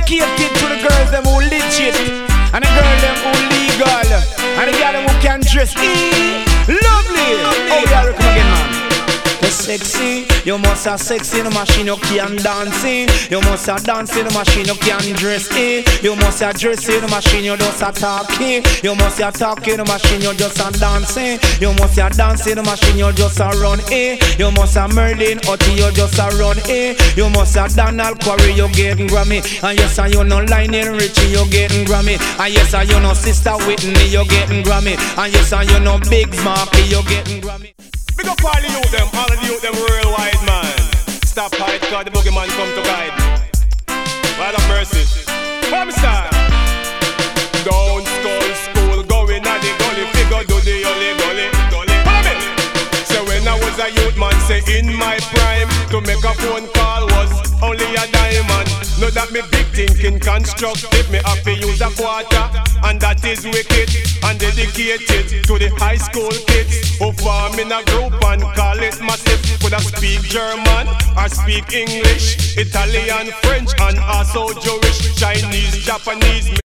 dedicated to the girls them who legit, and the girl them who legal, and the girl them who can dress lovely. Oh yeah, look again, man. You're sexy, you must have sexy in the machine, you can dance in. You must have dance in the machine, you can dress in. You must have dress in the machine, you just a talking. You must have talking in the machine, you just a dancing. You must have dance in the machine, you just a run in. You must have Merlin Otti, you just a run in. You must have Donald Quarry, you getting Grammy. And yes, and you know Lionel Richie, you getting Grammy. And yes, and you know Sister Whitney, you getting Grammy. And yes, and you know Big Marky, you getting Grammy. Big up all the youth them worldwide, man. Stop hide, cause the boogeyman come to guide. Lord of mercy. From start. Down Skull School, going at the gully, figure do the gully. Follow me. So when I was a youth man, say in my prime, to make a phone call was only a diamond. Know that me big thinking constructive, me have to use a quarter, and that is wicked. And dedicated to the high school kids who form in a group and call it massive. Could I speak German or speak English, Italian, French, and also Jewish, Chinese, Japanese.